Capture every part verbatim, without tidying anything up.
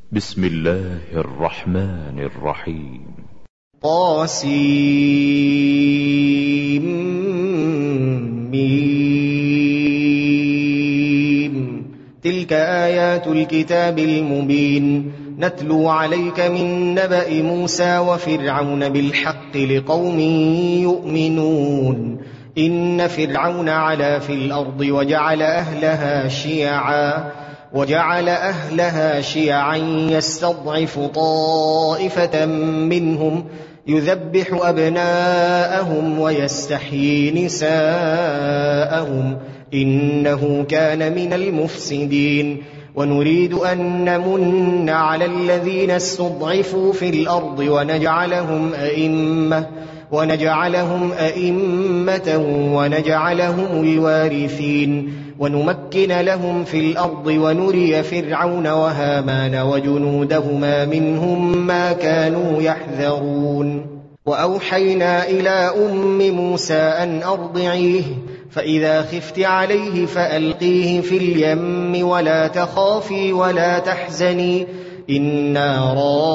بسم الله الرحمن الرحيم. طاسيم ميم. تلك آيات الكتاب المبين نتلو عليك من نبأ موسى وفرعون بالحق لقوم يؤمنون. إن فرعون علا في الأرض وجعل أهلها شيعا وجعل أهلها شيعا يستضعف طائفة منهم يذبح أبناءهم ويستحيي نساءهم إنه كان من المفسدين. ونريد أن نمن على الذين استضعفوا في الأرض ونجعلهم أئمة ونجعلهم أئمة ونجعلهم الوارثين ونمكن لهم في الأرض ونري فرعون وهامان وجنودهما منهم ما كانوا يحذرون. وأوحينا إلى أم موسى أن أرضعيه فإذا خفت عليه فألقيه في اليم ولا تخافي ولا تحزني إنا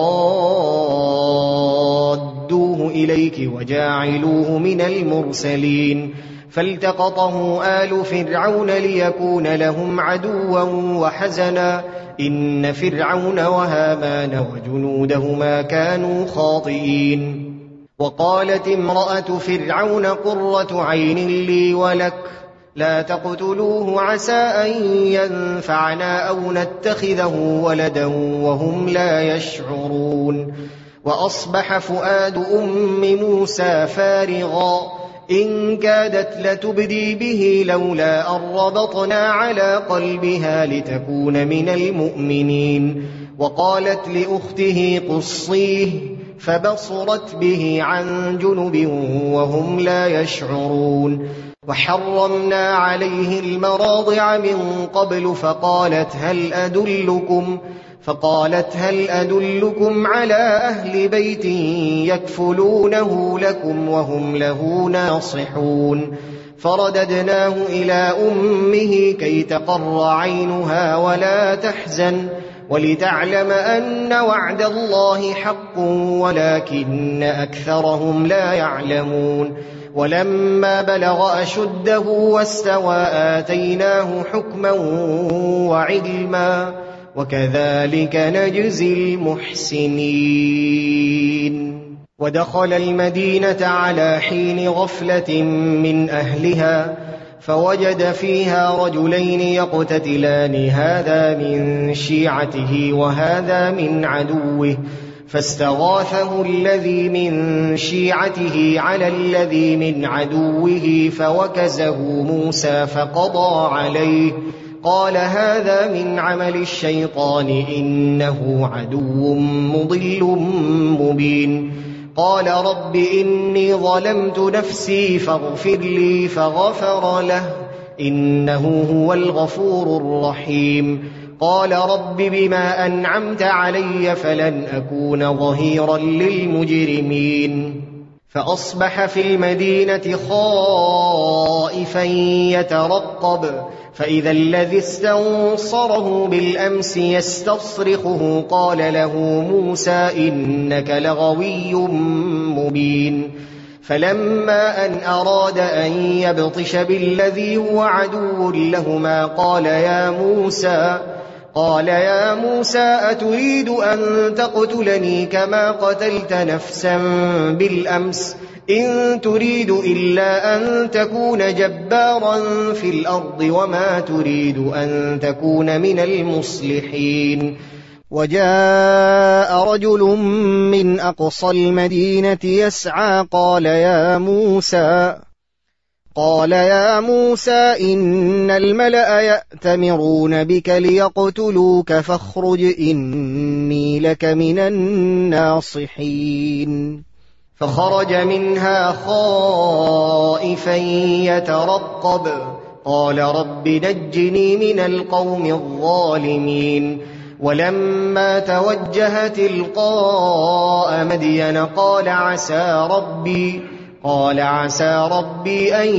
رادوه إليك وجاعلوه من المرسلين. فالتقطه آل فرعون ليكون لهم عدوا وحزنا إن فرعون وهامان وجنودهما كانوا خاطئين. وقالت امرأة فرعون قرة عين لي ولك لا تقتلوه عسى أن ينفعنا أو نتخذه ولدا وهم لا يشعرون. وأصبح فؤاد أم موسى فارغا إن كادت لتبدي به لولا أن ربطنا على قلبها لتكون من المؤمنين. وقالت لأخته قصيه فبصرت به عن جنب وهم لا يشعرون. وحرمنا عليه المراضع من قبل فقالت هل أدلكم فقالت هل أدلكم على أهل بيت يكفلونه لكم وهم له ناصحون. فرددناه إلى أمه كي تقر عينها ولا تحزن ولتعلم أن وعد الله حق ولكن أكثرهم لا يعلمون. ولما بلغ أشده واستوى آتيناه حكما وعلما وكذلك نجزي المحسنين. ودخل المدينة على حين غفلة من أهلها فوجد فيها رجلين يقتتلان هذا من شيعته وهذا من عدوه فاستغاثه الذي من شيعته على الذي من عدوه فوكزه موسى فقضى عليه قال هذا من عمل الشيطان إنه عدو مضل مبين. قال رب إني ظلمت نفسي فاغفر لي فغفر له إنه هو الغفور الرحيم. قال رب بما أنعمت علي فلن أكون ظهيرا للمجرمين. فأصبح في المدينة خائفا يترقب فإذا الذي استنصره بالأمس يستصرخه قال له موسى إنك لغوي مبين. فلما أن أراد أن يبطش بالذي هو عدو لهما قال يا موسى قال يا موسى أتريد أن تقتلني كما قتلت نفسا بالأمس إن تريد إلا أن تكون جبارا في الأرض وما تريد أن تكون من المصلحين. وجاء رجل من أقصى المدينة يسعى قال يا موسى قال يا موسى إن الملأ يأتمرون بك ليقتلوك فاخرج إني لك من الناصحين. فخرج منها خائفا يترقب قال رب نجني من القوم الظالمين. ولما توجه تلقاء مدين قال عسى ربي قال عسى ربي أن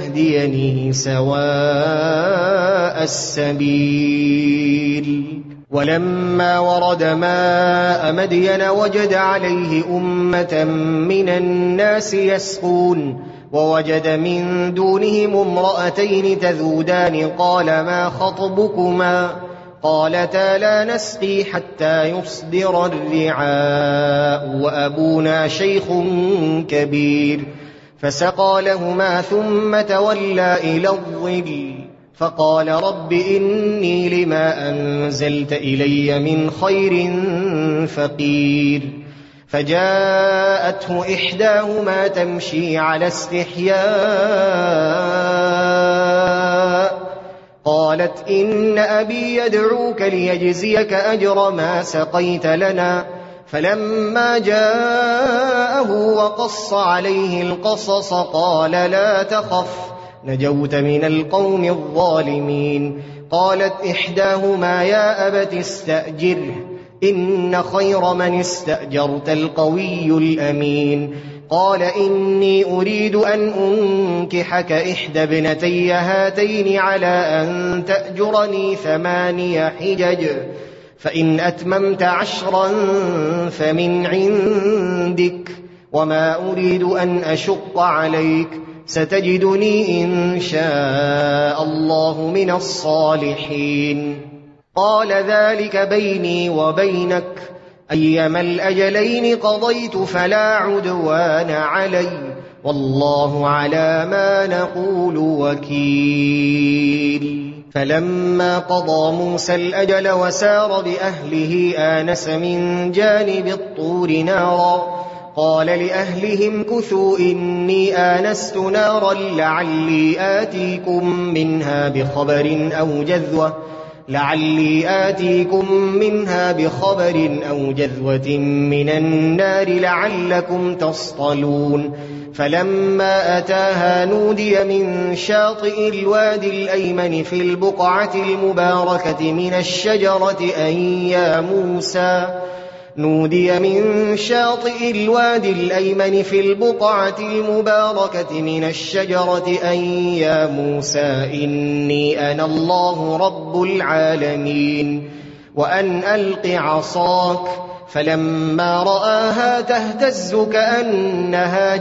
يهديني سواء السبيل. ولما ورد ماء مدين وجد عليه أمة من الناس يسقون ووجد من دونهم امرأتين تذودان قال ما خطبكما قالتا لا نسقي حتى يصدر الرعاء وأبونا شيخ كبير فسقى لهما ثم تولى إلى الظل فقال رب إني لما أنزلت إلي من خير فقير فجاءته إحداهما تمشي على استحياء قالت إن أبي يدعوك ليجزيك أجر ما سقيت لنا فلما جاءه وقص عليه القصص قال لا تخف نجوت من القوم الظالمين قالت إحداهما يا أبت استأجره إن خير من استأجرت القوي الأمين قال إني أريد أن أنكحك إحدى ابنتي هاتين على أن تأجرني ثماني حجج فإن أتممت عشرا فمن عندك وما أريد أن أشق عليك ستجدني إن شاء الله من الصالحين قال ذلك بيني وبينك أيما الأجلين قضيت فلا عدوان علي والله على ما نقول وكيل فلما قضى موسى الأجل وسار بأهله آنس من جانب الطور نارا قال لأهلهم كثوا إني آنست نارا لعلي آتيكم منها بخبر أو جذوة لعلي آتيكم منها بخبر أو جذوة من النار لعلكم تصطلون فلما أتاها نودي من شاطئ الوادي الأيمن في البقعة المباركة من الشجرة أن يا موسى نودي من شاطئ الوادي الأيمن في البقعة المباركة من الشجرة أن يا موسى إني أنا الله رب العالمين وأن ألق عصاك فلما رآها تهتز كأنها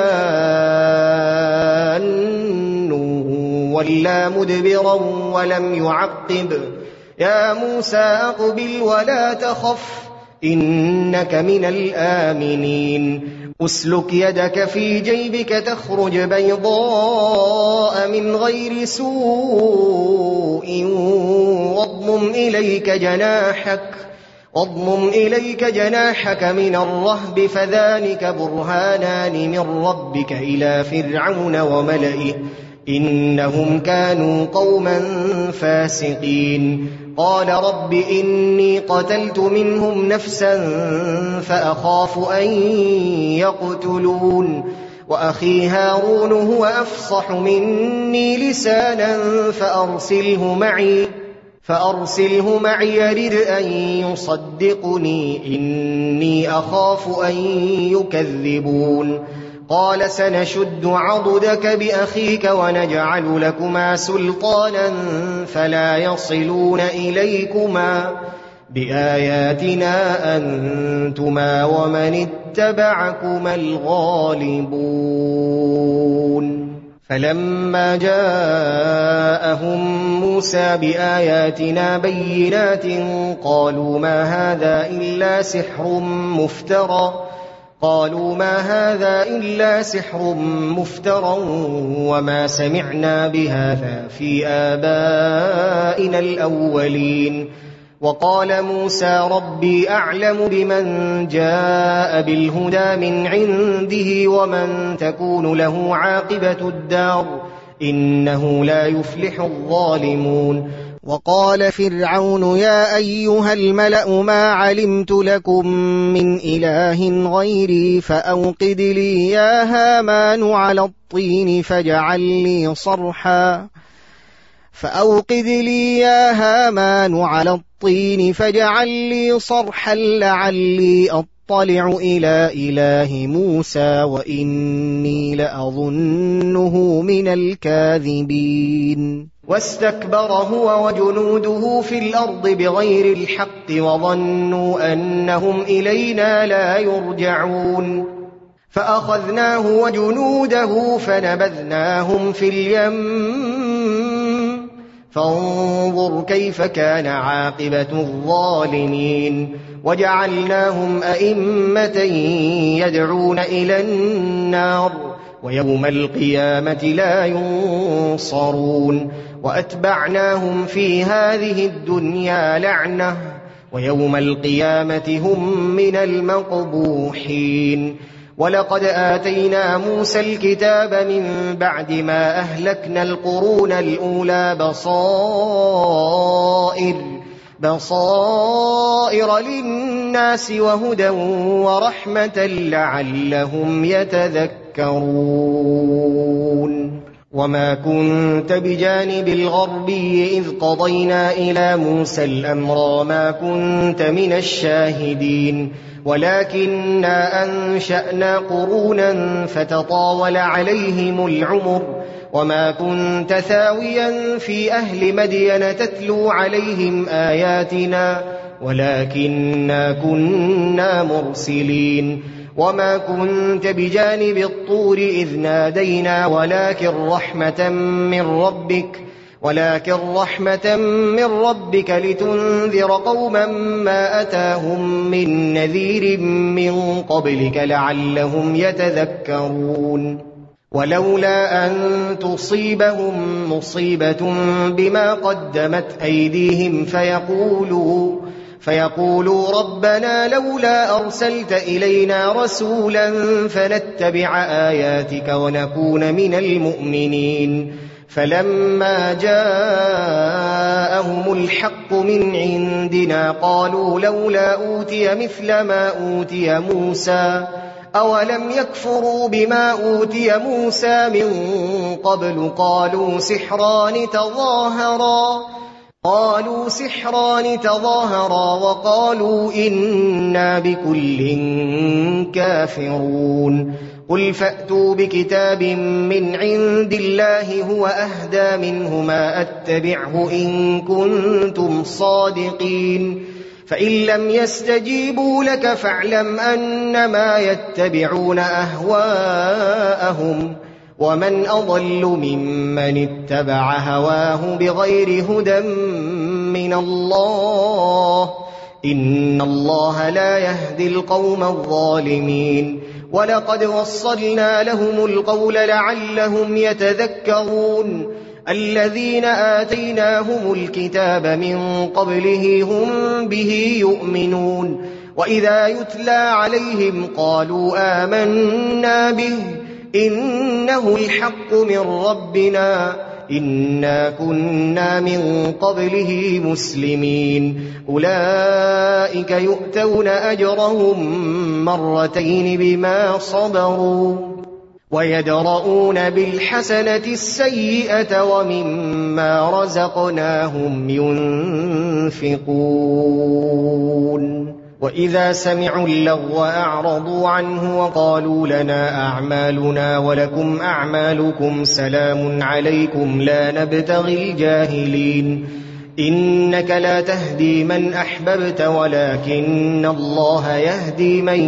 جان ولا مدبرا ولم يعقب يا موسى أقبل ولا تخف إنك من الآمنين أسلك يدك في جيبك تخرج بيضاء من غير سوء واضمم إليك جناحك واضمم إليك جناحك من الرهب فذلك برهانان من ربك إلى فرعون وملئه إنهم كانوا قوما فاسقين قال رب إني قتلت منهم نفسا فأخاف أن يقتلون وأخي هارون هو أفصح مني لسانا فأرسله معي فأرسله معي يرد أن يصدقني إني أخاف أن يكذبون قال سنشد عضدك بأخيك ونجعل لكما سلطانا فلا يصلون إليكما بآياتنا أنتما ومن اتبعكما الغالبون فلما جاءهم موسى بآياتنا بينات قالوا ما هذا إلا سحر مفترى قالوا ما هذا إلا سحر مفترى وما سمعنا بهذا في آبائنا الأولين وقال موسى ربي أعلم بمن جاء بالهدى من عنده ومن تكون له عاقبة الدار إنه لا يفلح الظالمون وقال فرعون يا أيها الملأ ما علمت لكم من إله غيري فأوقد لي يا هامان على الطين فاجعل لي صرحا فأوقد لي يا هامان على الطين فاجعل لي صرحا لعلي أطلع إلى إله موسى وإني لأظنه من الكاذبين واستكبر هو وجنوده في الأرض بغير الحق وظنوا أنهم إلينا لا يرجعون فأخذناه وجنوده فنبذناهم في اليم فانظر كيف كان عاقبة الظالمين وجعلناهم أئمة يدعون إلى النار ويوم القيامة لا ينصرون وأتبعناهم في هذه الدنيا لعنة ويوم القيامة هم من المقبوحين ولقد آتينا موسى الكتاب من بعد ما أهلكنا القرون الأولى بصائر بصائر للناس وهدى ورحمة لعلهم يتذكرون وما كنت بجانب الغربي إذ قضينا إلى موسى الأمر ما كنت من الشاهدين ولكننا أنشأنا قرونا فتطاول عليهم العمر وما كنت ثاويا في أهل مدين تتلو عليهم آياتنا ولكننا كنا مرسلين وما كنت بجانب الطور إذ نادينا ولكن رحمة من ربك ولكن رحمة من ربك لتنذر قوما ما أتاهم من نذير من قبلك لعلهم يتذكرون ولولا أن تصيبهم مصيبة بما قدمت أيديهم فيقولوا فيقولوا ربنا لولا أرسلت إلينا رسولا فنتبع آياتك ونكون من المؤمنين فلما جاءهم الحق من عندنا قالوا لولا أوتي مثل ما أوتي موسى أولم يكفروا بما أوتي موسى من قبل قالوا سحران تظاهرا قالوا سحران تظاهرا وقالوا إنا بكل كافرون قل فأتوا بكتاب من عند الله هو أهدى منه ما أتبعه إن كنتم صادقين فإن لم يستجيبوا لك فاعلم أنما يتبعون أهواءهم ومن أضل ممن اتبع هواه بغير هدى من الله إن الله لا يهدي القوم الظالمين ولقد وصلنا لهم القول لعلهم يتذكرون الذين آتيناهم الكتاب من قبله هم به يؤمنون وإذا يتلى عليهم قالوا آمنا به إنه الحق من ربنا إنا كنا من قبله مسلمين أولئك يؤتون أجرهم مرتين بما صبروا ويدرؤون بالحسنة السيئة ومما رزقناهم ينفقون وإذا سمعوا اللغو أعرضوا عنه وقالوا لنا أعمالنا ولكم أعمالكم سلام عليكم لا نبتغي الجاهلين إنك لا تهدي من أحببت ولكن الله يهدي من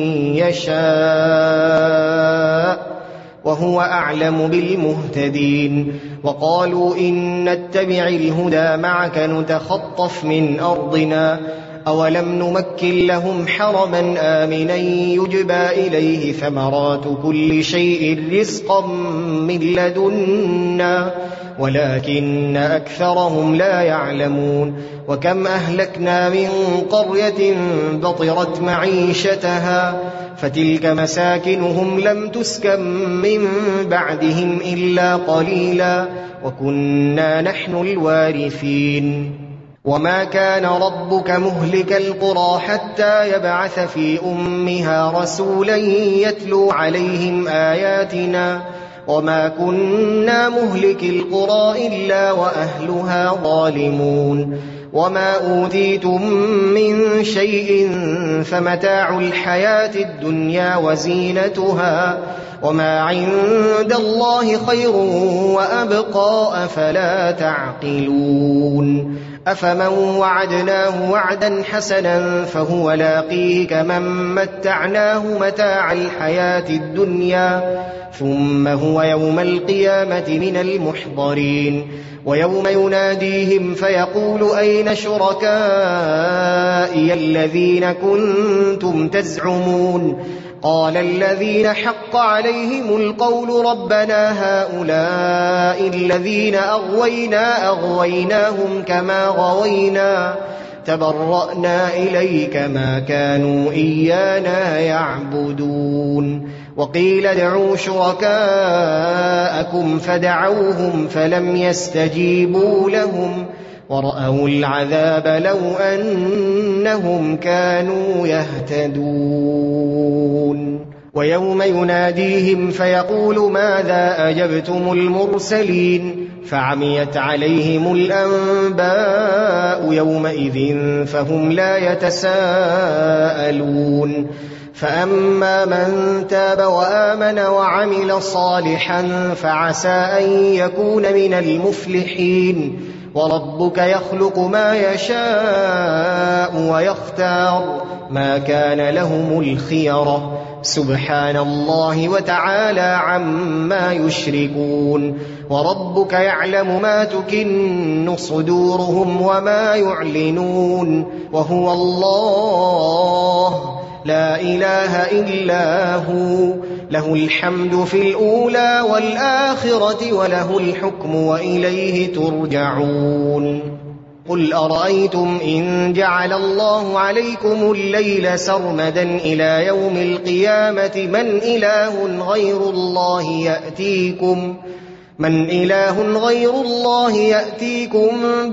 يشاء وهو أعلم بالمهتدين وقالوا إن نتبع الهدى معك نتخطف من أرضنا أولم نمكن لهم حرما آمنا يجبى إليه ثمرات كل شيء رزقا من لدنا ولكن أكثرهم لا يعلمون وكم أهلكنا من قرية بطرت معيشتها فتلك مساكنهم لم تسكن من بعدهم إلا قليلا وكنا نحن الوارثين وما كان ربك مهلك القرى حتى يبعث في أمها رسولا يتلو عليهم آياتنا وما كنا مهلك القرى إلا وأهلها ظالمون وما أوتيتم من شيء فمتاع الحياة الدنيا وزينتها وما عند الله خير وأبقى أفلا تعقلون أفمن وعدناه وعدا حسنا فهو لاقيه كمن متعناه متاع الحياة الدنيا ثم هو يوم القيامة من المحضرين ويوم يناديهم فيقول أين شركائي الذين كنتم تزعمون قال الذين حق عليهم القول ربنا هؤلاء الذين أغوينا أغويناهم كما غوينا تبرأنا إليك ما كانوا إيانا يعبدون وقيل ادعوا شركاءكم فدعوهم فلم يستجيبوا لهم ورأوا العذاب لو أنهم كانوا يهتدون ويوم يناديهم فيقول ماذا أجبتم المرسلين فعميت عليهم الأنباء يومئذ فهم لا يتساءلون فأما من تاب وآمن وعمل صالحا فعسى أن يكون من المفلحين وربك يخلق ما يشاء ويختار ما كان لهم الخيرة سبحان الله وتعالى عما يشركون وربك يعلم ما تكن صدورهم وما يعلنون وهو الله لا إله إلا هو له الحمد في الأولى والآخرة وله الحكم وإليه ترجعون قل أرأيتم إن جعل الله عليكم الليل سرمدا إلى يوم القيامة من إله غير الله يأتيكم من إله غير الله يأتيكم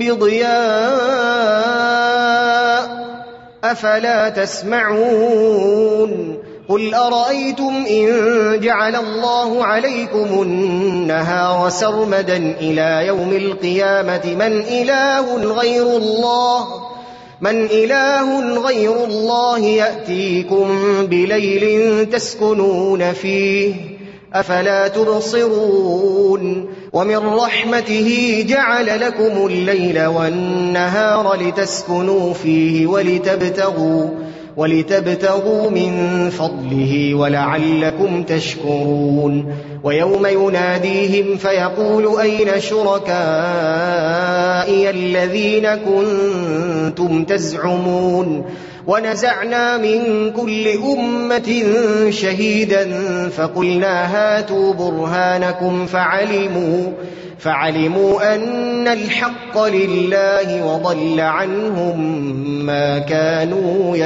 بضياء أفلا تسمعون قل أرأيتم إن جعل الله عليكم النهار سرمدا إلى يوم القيامة من إله غير الله من إله غير الله يأتيكم بليل تسكنون فيه أفلا تبصرون ومن رحمته جعل لكم الليل والنهار لتسكنوا فيه ولتبتغوا ولتبتغوا من فضله ولعلكم تشكرون ويوم يناديهم فيقول أين شركائي الذين كنتم تزعمون ونزعنا من كل أمة شهيدا فقلنا هاتوا برهانكم فعلموا فعلموا أن الحق لله وضل عنهم ما كانوا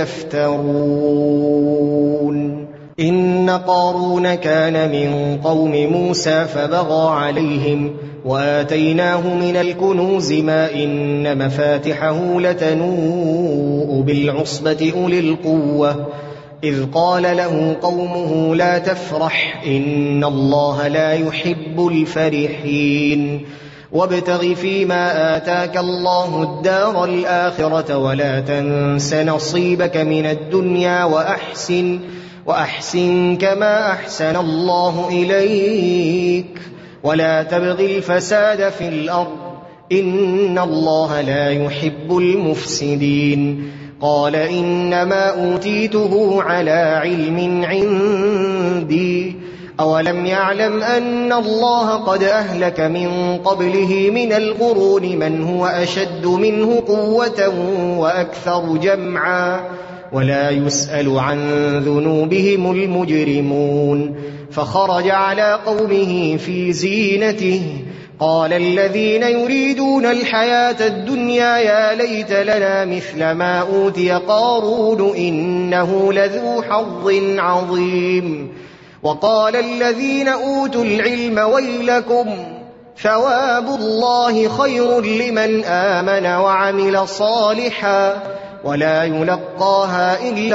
يفترون إن قارون كان من قوم موسى فبغى عليهم وآتيناه من الكنوز ما إن مفاتحه لتنوء بالعصبة أولي القوة إذ قال له قومه لا تفرح إن الله لا يحب الفرحين وابتغ فيما آتاك الله الدار الآخرة ولا تنس نصيبك من الدنيا وأحسن وأحسن كما أحسن الله إليك ولا تبغ الفساد في الأرض إن الله لا يحب المفسدين قال إنما أوتيته على علم عندي أولم يعلم أن الله قد أهلك من قبله من القرون من هو أشد منه قوة وأكثر جمعا ولا يسأل عن ذنوبهم المجرمون فخرج على قومه في زينته قال الذين يريدون الحياة الدنيا يا ليت لنا مثل ما أوتي قارون إنه لذو حظ عظيم وقال الذين أوتوا العلم ويلكم ثواب الله خير لمن آمن وعمل صالحا ولا يلقاها إلا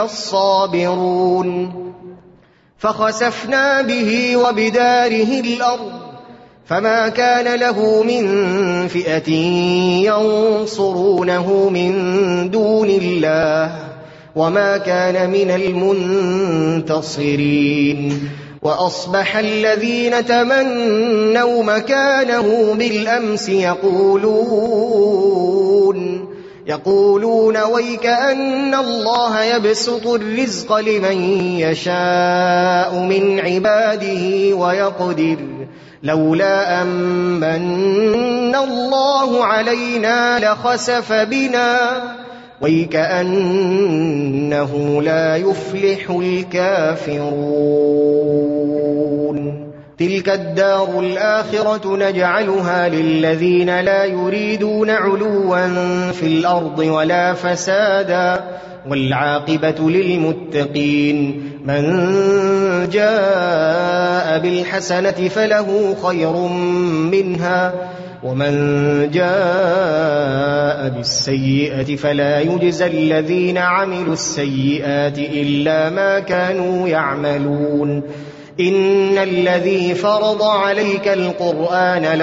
الصابرون فخسفنا به وبداره الأرض فما كان له من فئة ينصرونه من دون الله وما كان من المنتصرين. وأصبح الذين تمنوا مكانه بالأمس يقولون يقولون ويك أن الله يبسط الرزق لمن يشاء من عباده ويقدر لولا أمن الله علينا لخسف بنا ويك أنه لا يفلح الكافرون. تلك الدار الآخرة نجعلها للذين لا يريدون علوا في الأرض ولا فسادا والعاقبة للمتقين. من جاء بالحسنة فله خير منها ومن جاء بالسيئة فلا يجزى الذين عملوا السيئات إلا ما كانوا يعملون. إن الذي فرض عليك القرآن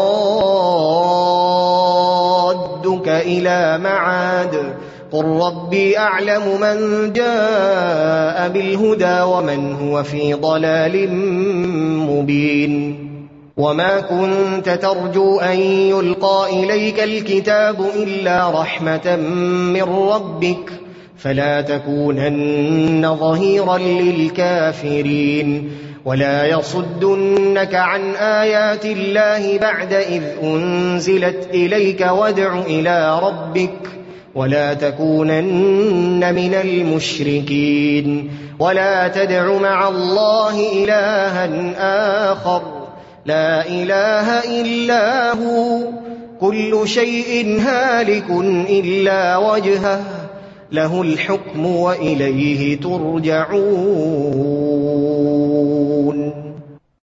لرادك إلى معاد قل ربي أعلم من جاء بالهدى ومن هو في ضلال مبين. وما كنت ترجو أن يلقى إليك الكتاب إلا رحمة من ربك فلا تكونن ظهيرا للكافرين. ولا يصدنك عن آيات الله بعد إذ أنزلت إليك وادع إلى ربك ولا تكونن من المشركين. ولا تدع مع الله إلها آخر لا إله إلا هو كل شيء هالك إلا وجهه له الحكم وإليه ترجعون.